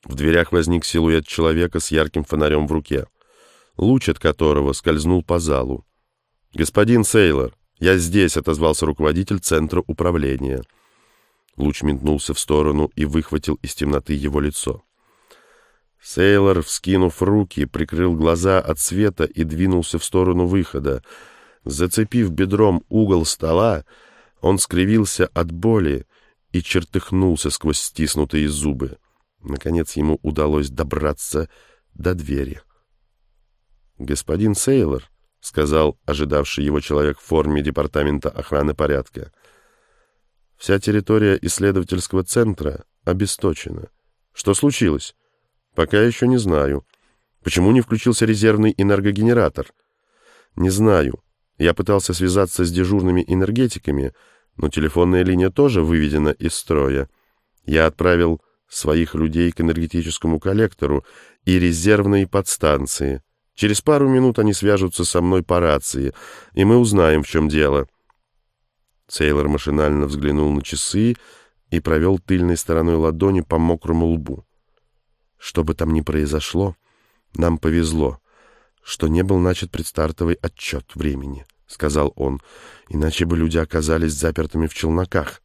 В дверях возник силуэт человека с ярким фонарем в руке, луч от которого скользнул по залу. «Господин Сейлор, я здесь», — отозвался руководитель центра управления. Луч метнулся в сторону и выхватил из темноты его лицо. Сейлор, вскинув руки, прикрыл глаза от света и двинулся в сторону выхода. Зацепив бедром угол стола, он скривился от боли и чертыхнулся сквозь стиснутые зубы. Наконец ему удалось добраться до двери. «Господин Сейлор», — сказал ожидавший его человек в форме департамента охраны порядка, — «вся территория исследовательского центра обесточена. Что случилось?» «Пока еще не знаю. Почему не включился резервный энергогенератор?» «Не знаю. Я пытался связаться с дежурными энергетиками, но телефонная линия тоже выведена из строя. Я отправил своих людей к энергетическому коллектору и резервной подстанции. Через пару минут они свяжутся со мной по рации, и мы узнаем, в чем дело». Сейлор машинально взглянул на часы и провел тыльной стороной ладони по мокрому лбу. «Что бы там ни произошло, нам повезло, что не был начат предстартовый отчет времени», — сказал он, — «иначе бы люди оказались запертыми в челноках».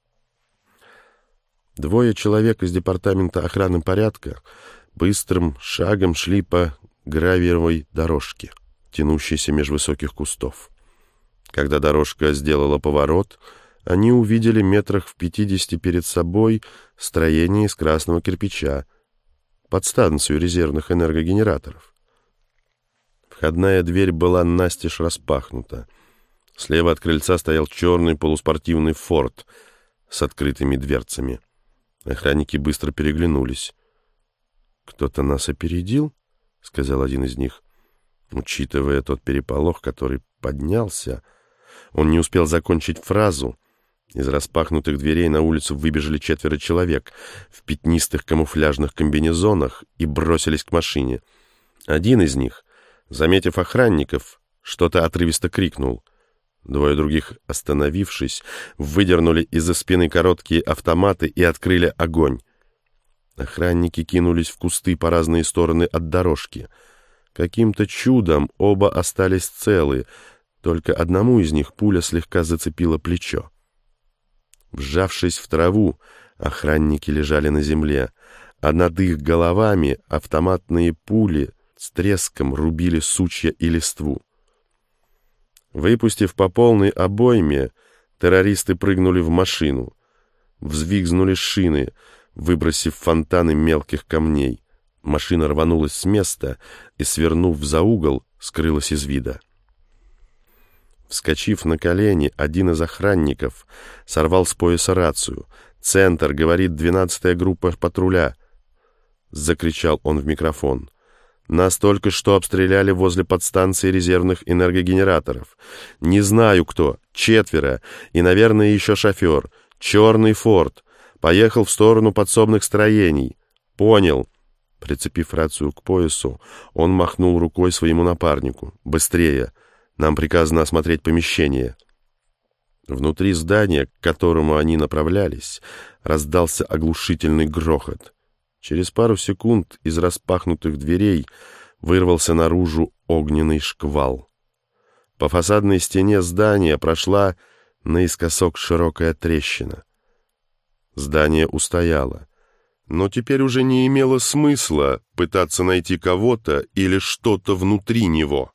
Двое человек из департамента охраны порядка быстрым шагом шли по гравиевой дорожке, тянущейся меж высоких кустов. Когда дорожка сделала поворот, они увидели метрах в 50 перед собой строение из красного кирпича, подстанцию резервных энергогенераторов. Входная дверь была настежь распахнута. Слева от крыльца стоял черный полуспортивный «Форд» с открытыми дверцами. Охранники быстро переглянулись. «Кто-то нас опередил?» — сказал один из них. Учитывая тот переполох, который поднялся, он не успел закончить фразу. Из распахнутых дверей на улицу выбежали 4 человек в пятнистых камуфляжных комбинезонах и бросились к машине. Один из них, заметив охранников, что-то отрывисто крикнул. Двое других, остановившись, выдернули из-за спины короткие автоматы и открыли огонь. Охранники кинулись в кусты по разные стороны от дорожки. Каким-то чудом оба остались целы, только одному из них пуля слегка зацепила плечо. Вжавшись в траву, охранники лежали на земле, а над их головами автоматные пули с треском рубили сучья и листву. Выпустив по полной обойме, террористы прыгнули в машину. Взвизгнули шины, выбросив фонтаны мелких камней. Машина рванулась с места и, свернув за угол, скрылась из вида. Вскочив на колени, один из охранников сорвал с пояса рацию. «Центр, — говорит 12-я группа патруля!» — закричал он в микрофон. «Нас только что обстреляли возле подстанции резервных энергогенераторов. Не знаю кто, 4, и, наверное, еще шофер. Черный «Форд». Поехал в сторону подсобных строений. Понял». Прицепив рацию к поясу, он махнул рукой своему напарнику. «Быстрее! Нам приказано осмотреть помещение». Внутри здания, к которому они направлялись, раздался оглушительный грохот. Через пару секунд из распахнутых дверей вырвался наружу огненный шквал. По фасадной стене здания прошла наискосок широкая трещина. Здание устояло, но теперь уже не имело смысла пытаться найти кого-то или что-то внутри него.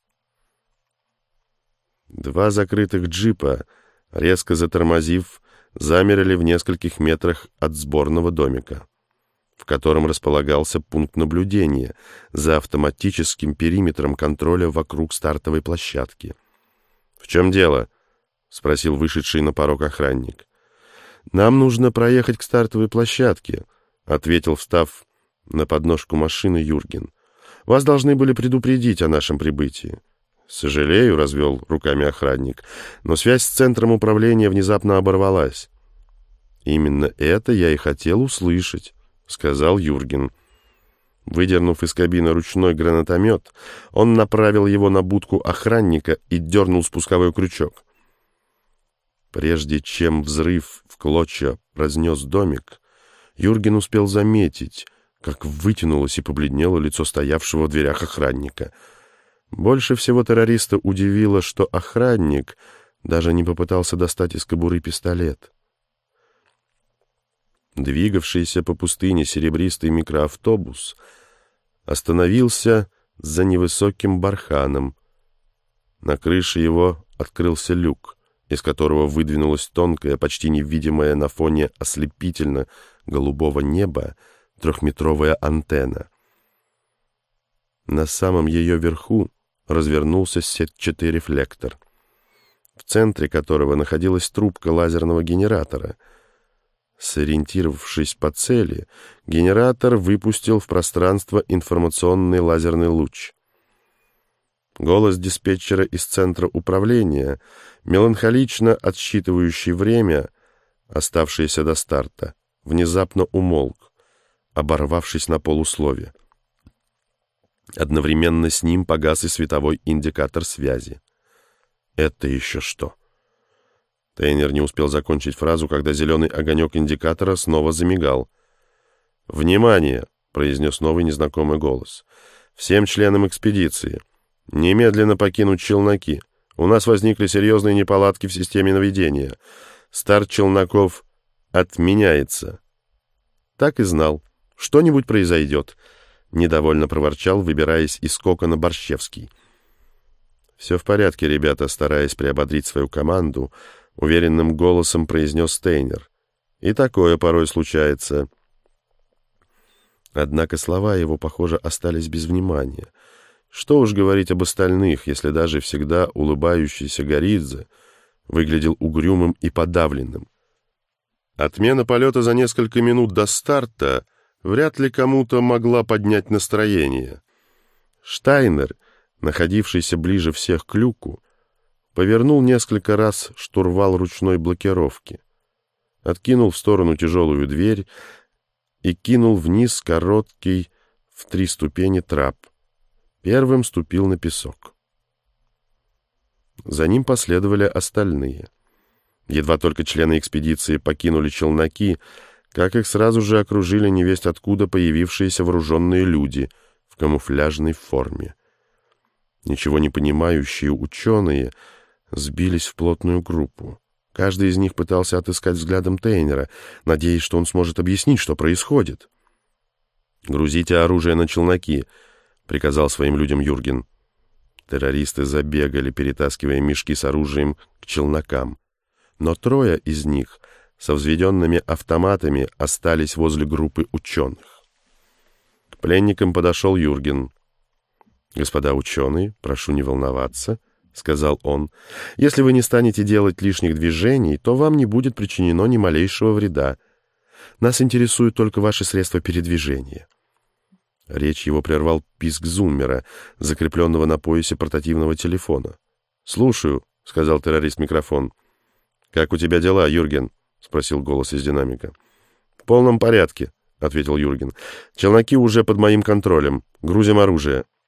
2 закрытых джипа, резко затормозив, замерли в нескольких метрах от сборного домика, в котором располагался пункт наблюдения за автоматическим периметром контроля вокруг стартовой площадки. «В чем дело?» — спросил вышедший на порог охранник. «Нам нужно проехать к стартовой площадке», — ответил, встав на подножку машины, Юрген. «Вас должны были предупредить о нашем прибытии». «Сожалею», — развел руками охранник, «но связь с центром управления внезапно оборвалась». «Именно это я и хотел услышать», — сказал Юрген. Выдернув из кабины ручной гранатомет, он направил его на будку охранника и дернул спусковой крючок. Прежде чем взрыв в клочья разнес домик, Юрген успел заметить, как вытянулось и побледнело лицо стоявшего в дверях охранника. Больше всего террориста удивило, что охранник даже не попытался достать из кобуры пистолет. Двигавшийся по пустыне серебристый микроавтобус остановился за невысоким барханом. На крыше его открылся люк, из которого выдвинулась тонкая, почти невидимая на фоне ослепительно-голубого неба трехметровая антенна. На самом ее верху развернулся сетчатый рефлектор, в центре которого находилась трубка лазерного генератора. Сориентировавшись по цели, генератор выпустил в пространство информационный лазерный луч. Голос диспетчера из центра управления, меланхолично отсчитывающий время, оставшееся до старта, внезапно умолк, оборвавшись на полуслове. Одновременно с ним погас и световой индикатор связи. «Это еще что?» Тейнер не успел закончить фразу, когда зеленый огонек индикатора снова замигал. «Внимание!» — произнес новый незнакомый голос. «Всем членам экспедиции немедленно покинуть челноки. У нас возникли серьезные неполадки в системе наведения. Старт челноков отменяется». «Так и знал. Что-нибудь произойдет», — недовольно проворчал, выбираясь из кокона Борщевский. «Все в порядке, ребята», — стараясь приободрить свою команду, уверенным голосом произнес Тейнер. «И такое порой случается». Однако слова его, похоже, остались без внимания. Что уж говорить об остальных, если даже всегда улыбающийся Горидзе выглядел угрюмым и подавленным. Отмена полета за несколько минут до старта вряд ли кому-то могла поднять настроение. Штайнер, находившийся ближе всех к люку, повернул несколько раз штурвал ручной блокировки, откинул в сторону тяжелую дверь и кинул вниз короткий в 3 ступени трап. Первым ступил на песок. За ним последовали остальные. Едва только члены экспедиции покинули челноки, как их сразу же окружили невесть откуда появившиеся вооруженные люди в камуфляжной форме. Ничего не понимающие ученые сбились в плотную группу. Каждый из них пытался отыскать взглядом Тейнера, надеясь, что он сможет объяснить, что происходит. «Грузите оружие на челноки», — приказал своим людям Юрген. Террористы забегали, перетаскивая мешки с оружием к челнокам. Но 3 из них со взведенными автоматами остались возле группы ученых. К пленникам подошел Юрген. «Господа ученые, прошу не волноваться», — сказал он. «Если вы не станете делать лишних движений, то вам не будет причинено ни малейшего вреда. Нас интересуют только ваши средства передвижения». Речь его прервал писк зуммера, закрепленного на поясе портативного телефона. «Слушаю», — сказал террорист в микрофон. «Как у тебя дела, Юрген?» — спросил голос из динамика. «В полном порядке», — ответил Юрген. «Челноки уже под моим контролем. Грузим оружие».